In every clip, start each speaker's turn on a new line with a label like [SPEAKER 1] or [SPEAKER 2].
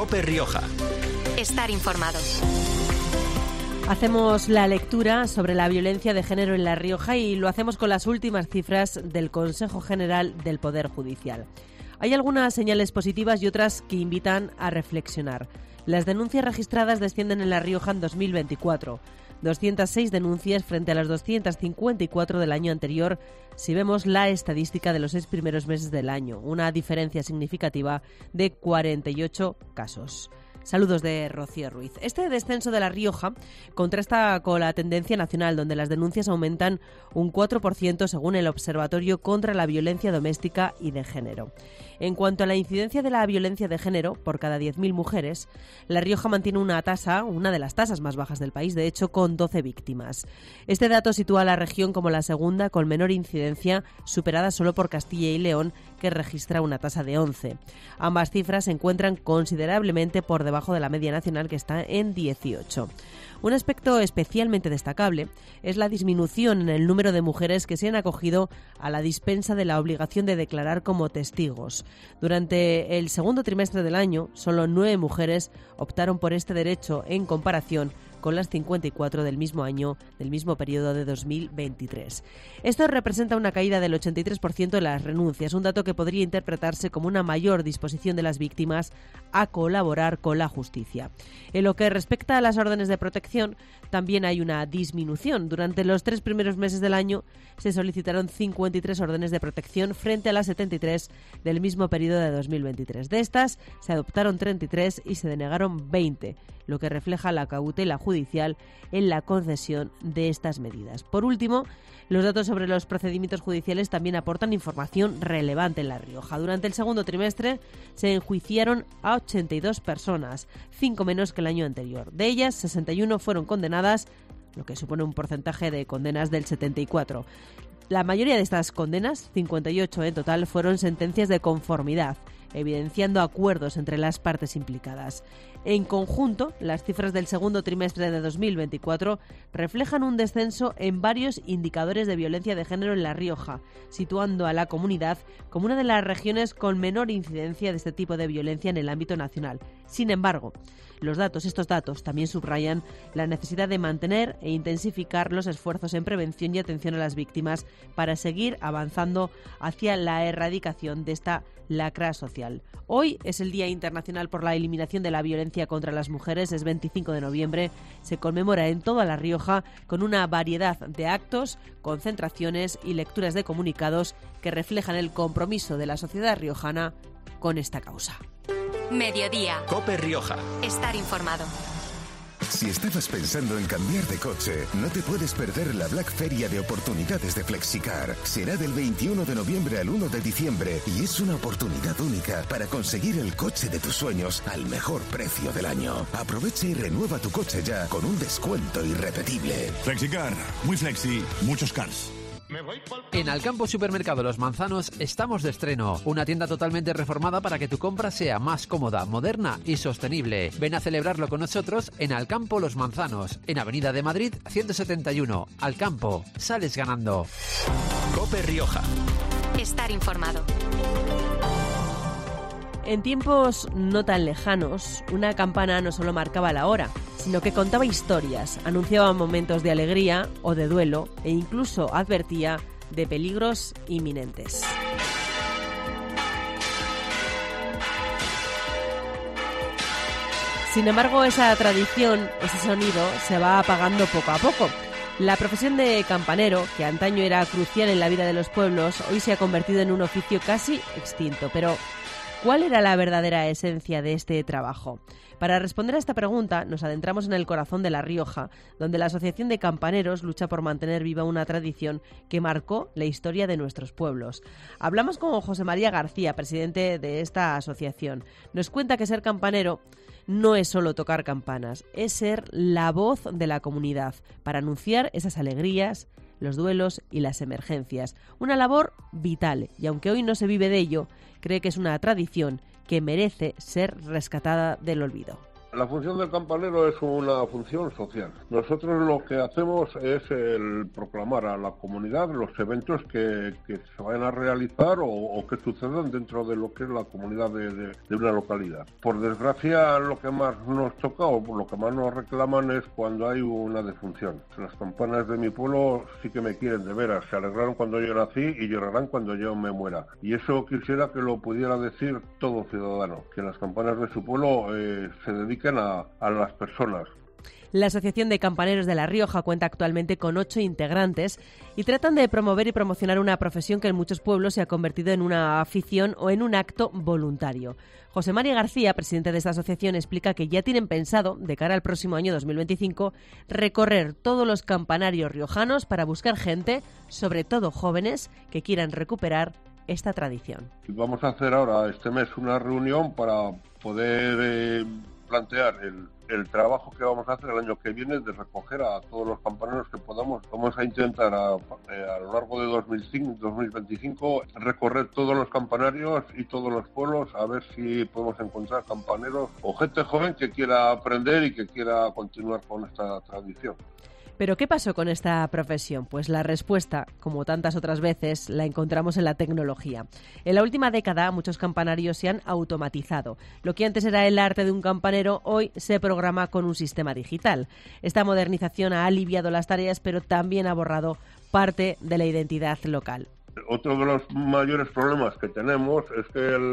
[SPEAKER 1] COPE Rioja.
[SPEAKER 2] Estar informado.
[SPEAKER 3] Hacemos la lectura sobre la violencia de género en La Rioja y lo hacemos con las últimas cifras del Consejo General del Poder Judicial. Hay algunas señales positivas y otras que invitan a reflexionar. Las denuncias registradas descienden en La Rioja en 2024. 206 denuncias frente a las 254 del año anterior, si vemos la estadística de los 6 primeros meses del año. Una diferencia significativa de 48 casos. Saludos de Rocío Ruiz. Este descenso de La Rioja contrasta con la tendencia nacional, donde las denuncias aumentan un 4% según el Observatorio contra la Violencia Doméstica y de Género. En cuanto a la incidencia de la violencia de género por cada 10.000 mujeres, La Rioja mantiene una de las tasas más bajas del país, de hecho, con 12 víctimas. Este dato sitúa a la región como la segunda con menor incidencia, superada solo por Castilla y León, que registra una tasa de 11. Ambas cifras se encuentran considerablemente por debajo de la media nacional, que está en 18. Un aspecto especialmente destacable es la disminución en el número de mujeres que se han acogido a la dispensa de la obligación de declarar como testigos. Durante el segundo trimestre del año, solo 9 mujeres optaron por este derecho en comparación con las 54 del mismo año, del mismo periodo de 2023. Esto representa una caída del 83% de las renuncias, un dato que podría interpretarse como una mayor disposición de las víctimas a colaborar con la justicia. En lo que respecta a las órdenes de protección, también hay una disminución. Durante los 3 primeros meses del año se solicitaron 53 órdenes de protección frente a las 73 del mismo periodo de 2023. De estas, se adoptaron 33 y se denegaron 20, lo que refleja la cautela judicial en la concesión de estas medidas. Por último, los datos sobre los procedimientos judiciales también aportan información relevante en La Rioja. Durante el segundo trimestre se enjuiciaron a 82 personas, 5 menos que el año anterior. De ellas, 61 fueron condenadas, lo que supone un porcentaje de condenas del 74%. La mayoría de estas condenas, 58 en total, fueron sentencias de conformidad, evidenciando acuerdos entre las partes implicadas. En conjunto, las cifras del segundo trimestre de 2024 reflejan un descenso en varios indicadores de violencia de género en La Rioja, situando a la comunidad como una de las regiones con menor incidencia de este tipo de violencia en el ámbito nacional. Sin embargo, estos datos también subrayan la necesidad de mantener e intensificar los esfuerzos en prevención y atención a las víctimas para seguir avanzando hacia la erradicación de esta lacra social. Hoy es el Día Internacional por la Eliminación de la Violencia contra las Mujeres, es 25 de noviembre, se conmemora en toda La Rioja con una variedad de actos, concentraciones y lecturas de comunicados que reflejan el compromiso de la sociedad riojana con esta causa.
[SPEAKER 2] Mediodía.
[SPEAKER 1] COPE Rioja.
[SPEAKER 2] Estar informado.
[SPEAKER 4] Si estabas pensando en cambiar de coche, no te puedes perder la Black Feria de oportunidades de Flexicar. Será del 21 de noviembre al 1 de diciembre y es una oportunidad única para conseguir el coche de tus sueños al mejor precio del año. Aprovecha y renueva tu coche ya con un descuento irrepetible.
[SPEAKER 5] Flexicar, muy flexi, muchos cars.
[SPEAKER 6] En Alcampo Supermercado Los Manzanos estamos de estreno. Una tienda totalmente reformada para que tu compra sea más cómoda, moderna y sostenible. Ven a celebrarlo con nosotros en Alcampo Los Manzanos, en Avenida de Madrid 171. Alcampo, sales ganando.
[SPEAKER 1] COPE Rioja.
[SPEAKER 2] Estar informado.
[SPEAKER 3] En tiempos no tan lejanos, una campana no solo marcaba la hora, sino que contaba historias, anunciaba momentos de alegría o de duelo e incluso advertía de peligros inminentes. Sin embargo, esa tradición, ese sonido, se va apagando poco a poco. La profesión de campanero, que antaño era crucial en la vida de los pueblos, hoy se ha convertido en un oficio casi extinto. Pero, ¿cuál era la verdadera esencia de este trabajo? Para responder a esta pregunta, nos adentramos en el corazón de La Rioja, donde la Asociación de Campaneros lucha por mantener viva una tradición que marcó la historia de nuestros pueblos. Hablamos con José María García, presidente de esta asociación. Nos cuenta que ser campanero no es solo tocar campanas, es ser la voz de la comunidad para anunciar esas alegrías, los duelos y las emergencias. Una labor vital, y aunque hoy no se vive de ello, cree que es una tradición que merece ser rescatada del olvido.
[SPEAKER 7] La función del campanero es una función social. Nosotros lo que hacemos es el proclamar a la comunidad los eventos que se vayan a realizar o que sucedan dentro de lo que es la comunidad de una localidad. Por desgracia, lo que más nos toca o lo que más nos reclaman es cuando hay una defunción. Las campanas de mi pueblo sí que me quieren de veras. Se alegraron cuando yo nací y llorarán cuando yo me muera. Y eso quisiera que lo pudiera decir todo ciudadano, que las campanas de su pueblo se dediquen a las personas.
[SPEAKER 3] La Asociación de Campaneros de La Rioja cuenta actualmente con 8 integrantes y tratan de promover y promocionar una profesión que en muchos pueblos se ha convertido en una afición o en un acto voluntario. José María García, presidente de esta asociación, explica que ya tienen pensado, de cara al próximo año 2025, recorrer todos los campanarios riojanos para buscar gente, sobre todo jóvenes, que quieran recuperar esta tradición.
[SPEAKER 7] Vamos a hacer ahora este mes una reunión para poder plantear el trabajo que vamos a hacer el año que viene de recoger a todos los campaneros que podamos. Vamos a intentar a lo largo de 2025 recorrer todos los campanarios y todos los pueblos a ver si podemos encontrar campaneros o gente joven que quiera aprender y que quiera continuar con esta tradición.
[SPEAKER 3] ¿Pero qué pasó con esta profesión? Pues la respuesta, como tantas otras veces, la encontramos en la tecnología. En la última década, muchos campanarios se han automatizado. Lo que antes era el arte de un campanero, hoy se programa con un sistema digital. Esta modernización ha aliviado las tareas, pero también ha borrado parte de la identidad local.
[SPEAKER 7] Otro de los mayores problemas que tenemos es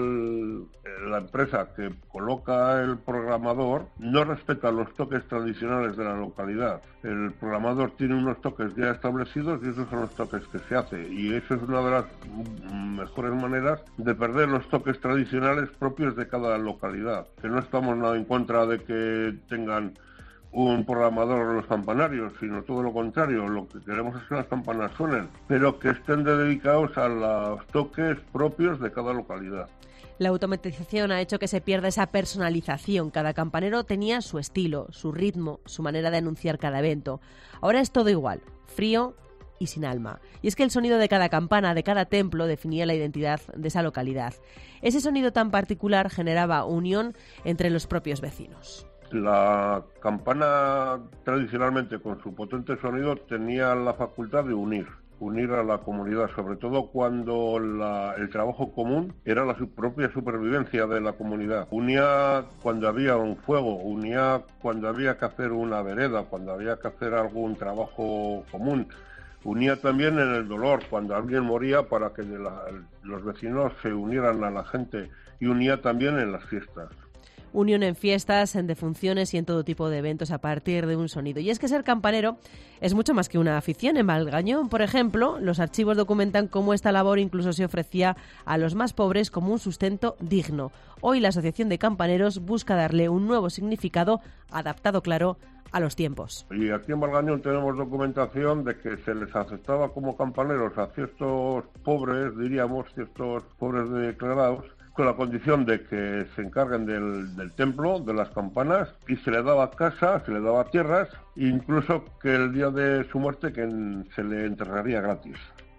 [SPEAKER 7] que la empresa que coloca el programador no respeta los toques tradicionales de la localidad. El programador tiene unos toques ya establecidos y esos son los toques que se hace. Y eso es una de las mejores maneras de perder los toques tradicionales propios de cada localidad. Que no estamos nada en contra de que tengan un programador en los campanarios, sino todo lo contrario. Lo que queremos es que las campanas suenen, pero que estén dedicados a los toques propios de cada localidad.
[SPEAKER 3] La automatización ha hecho que se pierda esa personalización. Cada campanero tenía su estilo, su ritmo, su manera de anunciar cada evento. Ahora es todo igual, frío y sin alma. Y es que el sonido de cada campana, de cada templo, definía la identidad de esa localidad. Ese sonido tan particular generaba unión entre los propios vecinos.
[SPEAKER 7] La campana, tradicionalmente, con su potente sonido, tenía la facultad de unir a la comunidad, sobre todo cuando el trabajo común era la propia supervivencia de la comunidad. Unía cuando había un fuego, unía cuando había que hacer una vereda, cuando había que hacer algún trabajo común. Unía también en el dolor, cuando alguien moría, para que los vecinos se unieran a la gente, y unía también en las fiestas.
[SPEAKER 3] Unión en fiestas, en defunciones y en todo tipo de eventos a partir de un sonido. Y es que ser campanero es mucho más que una afición. En Malgañón, por ejemplo, los archivos documentan cómo esta labor incluso se ofrecía a los más pobres como un sustento digno. Hoy la Asociación de Campaneros busca darle un nuevo significado adaptado, claro, a los tiempos.
[SPEAKER 7] Y aquí en Malgañón tenemos documentación de que se les aceptaba como campaneros a ciertos pobres, diríamos, ciertos pobres declarados, con la condición de que se encarguen del templo, de las campanas, y se le daba casa, se le daba tierras, e incluso que el día de su muerte que se le enterraría gratis.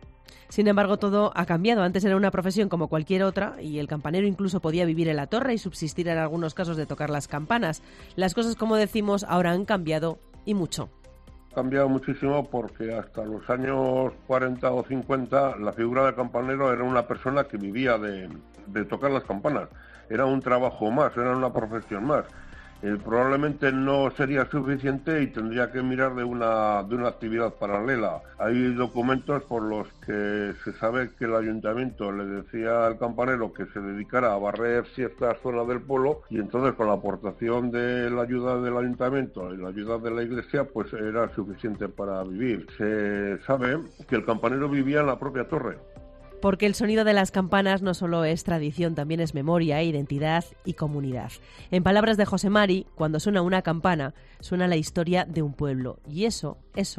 [SPEAKER 3] Sin embargo, todo ha cambiado. Antes era una profesión como cualquier otra y el campanero incluso podía vivir en la torre y subsistir en algunos casos de tocar las campanas. Las cosas, como decimos, ahora han cambiado y mucho.
[SPEAKER 7] Ha cambiado muchísimo porque hasta los años 40 o 50 la figura del campanero era una persona que vivía de tocar las campanas. Era un trabajo más, era una profesión más. Probablemente no sería suficiente y tendría que mirar de una actividad paralela. Hay documentos por los que se sabe que el ayuntamiento le decía al campanero que se dedicara a barrer cierta zona del pueblo y entonces con la aportación de la ayuda del ayuntamiento y la ayuda de la iglesia pues era suficiente para vivir. Se sabe que el campanero vivía en la propia torre.
[SPEAKER 3] Porque el sonido de las campanas no solo es tradición, también es memoria, identidad y comunidad. En palabras de José Mari, cuando suena una campana, suena la historia de un pueblo. Y eso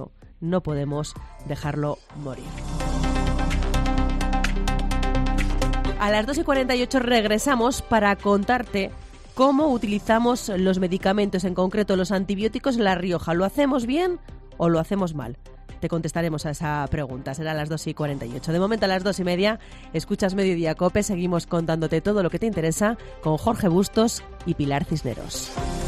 [SPEAKER 3] no podemos dejarlo morir. A las 2:48 regresamos para contarte cómo utilizamos los medicamentos, en concreto los antibióticos en La Rioja. ¿Lo hacemos bien o lo hacemos mal? Te contestaremos a esa pregunta. Será a las 2:48. De momento a las 2:30 escuchas Mediodía Cope. Seguimos contándote todo lo que te interesa con Jorge Bustos y Pilar Cisneros.